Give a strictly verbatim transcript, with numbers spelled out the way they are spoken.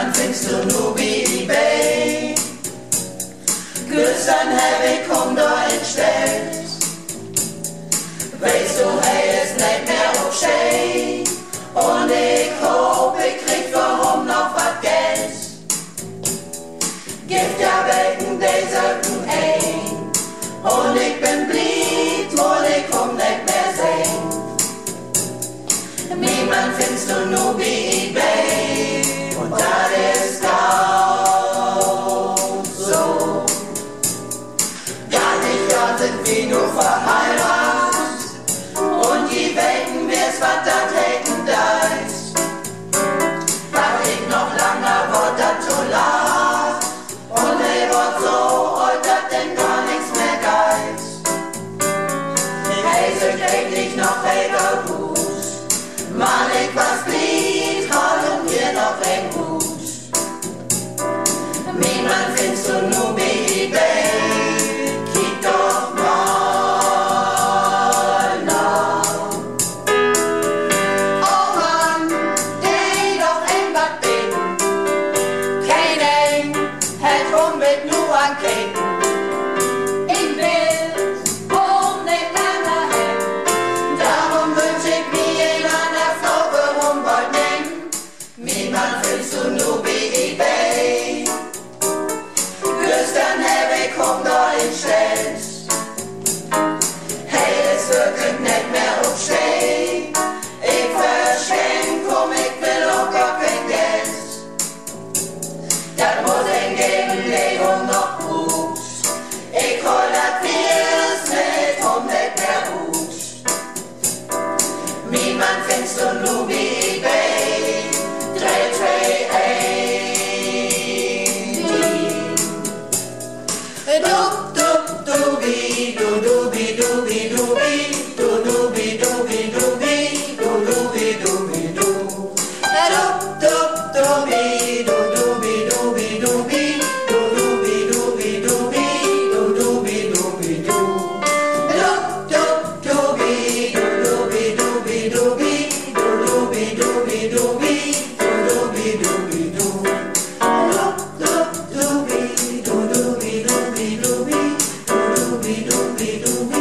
man findest du nur wie eBay. Gestern hab ich komm da entstellt. Weißt du, hey, ist nicht mehr okay. Und ich hoff, ich krieg warum noch was Geld. Gibt ja wegen dieser ein. Und ich bin blieb, und ich komm nicht mehr sehen. Niemand findest du nur wie eBay. Und das ist auch so. Gar nicht, ja, sind wir nur verheiratet. Und die wegen wir's, was das hätten das. War ich noch langer, war das so lang. Und ich war so alt, dass denn gar nichts mehr geht. Hey, so täglich noch Reger gut. Mann, ich was blieb, halt und hier noch ein Hut. Niemand findest du nur wie eBay. Kick doch mal nach. Oh Mann, die doch ein was beten. Keinen hält rum mit nur an Keten. Ich will um nicht lange hin. Darum wünsch ich mir einer Frau warum wollt nehmen. Niemand findest du nur wie eBay. Gestern hab ich komm da entstellt. Hey, es wirklich nicht mehr okay. Ich verschenk, komm, ich will auch gar kein Geld. Das muss ich geben, Leben noch gut. Ich hol das Biers mit, komm nicht mehr gut. Niemand findest du nur wie eBay. Drei, drei, ein, du, du, du, bi, du, du, bi, du, bi, du, bi, du, du, bi, du, bi, du, bi, du, du, bi, du, bi, du. Du, du, du, bi, du, du, bi, du, bi, du, bi, du, du, bi, du, bi, du, bi, du, du, bi, du, bi, du. Du, du, du, bi, du, du, bi, du, bi, du, bi, du, du, bi, du, bi, du, bi, du, du, bi, du, bi, du. Du, du, du, bi, du, du, bi, du, bi, du, bi, du, du, bi, du, bi, du, bi.